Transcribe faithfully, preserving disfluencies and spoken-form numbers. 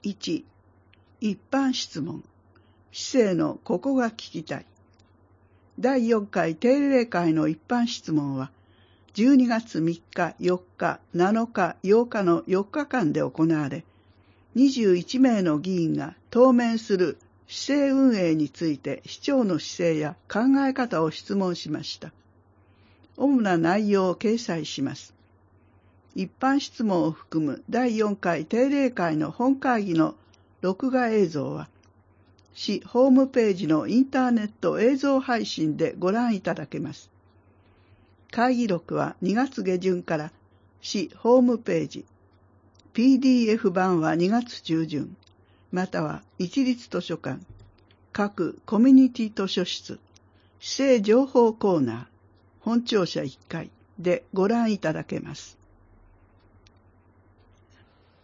いち、一般質問。市政のここが聞きたい。だいよんかい定例会の一般質問は、じゅうにがつみっか、よっか、なのか、ようかのよっかかんで行われ、にじゅういちめいの議員が当面する市政運営について市長の姿勢や考え方を質問しました。主な内容を掲載します。一般質問を含むだいよんかい定例会の本会議の録画映像は、市ホームページのインターネット映像配信でご覧いただけます。会議録はにがつげじゅんから市ホームページ、ピーディーエフ 版はにがつちゅうじゅん、または一律図書館、各コミュニティ図書室、市政情報コーナー、本庁舎いっかいでご覧いただけます。